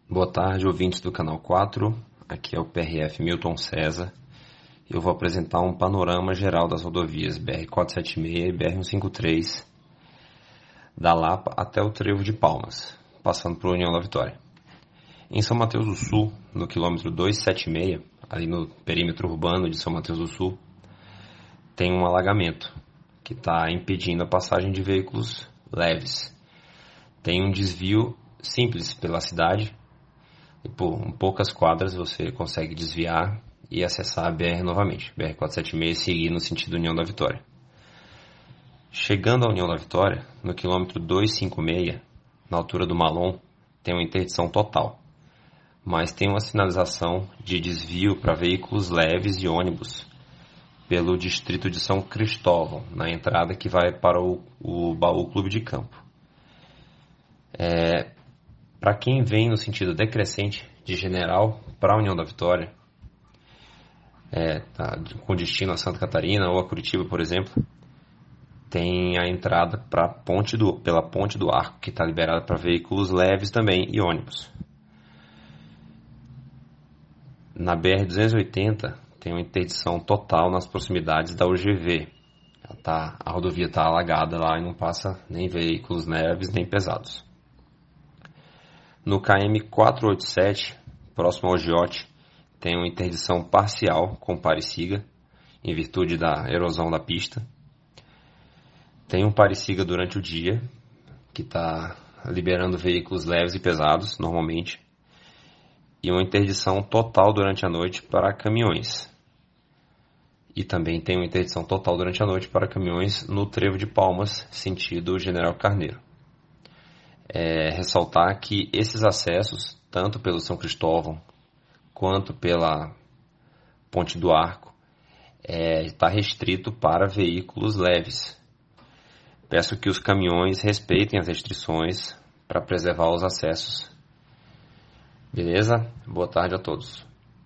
Boa tarde, ouvintes do Canal 4. Aqui é o PRF Milton César. Eu vou apresentar um panorama geral das rodovias BR-476 e BR-153, da Lapa até o Trevo de Palmas, passando por União da Vitória. Em São Mateus do Sul, no quilômetro 276, ali no perímetro urbano de São Mateus do Sul, tem um alagamento que está impedindo a passagem de veículos leves. Tem um desvio simples pela cidade, e por poucas quadras você consegue desviar e acessar a BR novamente, BR-476, e seguir no sentido União da Vitória. Chegando à União da Vitória, no quilômetro 256, na altura do Malon, tem uma interdição total, mas tem uma sinalização de desvio para veículos leves e ônibus pelo distrito de São Cristóvão, na entrada que vai para o Baú Clube de Campo. Para quem vem no sentido decrescente de General para a União da Vitória, com destino a Santa Catarina ou a Curitiba, por exemplo, tem a entrada pela Ponte do Arco, que está liberada para veículos leves também e ônibus. Na BR-280 tem uma interdição total nas proximidades da UGV. A rodovia está alagada lá e não passa nem veículos leves nem pesados. No KM-487, próximo ao Giote, tem uma interdição parcial com pare-siga, em virtude da erosão da pista. Tem um pare-siga durante o dia, que está liberando veículos leves e pesados, normalmente. E uma interdição total durante a noite para caminhões. E também tem uma interdição total durante a noite para caminhões no Trevo de Palmas, sentido General Carneiro. Ressaltar que esses acessos, tanto pelo São Cristóvão quanto pela Ponte do Arco, está restrito para veículos leves. Peço que os caminhões respeitem as restrições para preservar os acessos. Beleza? Boa tarde a todos.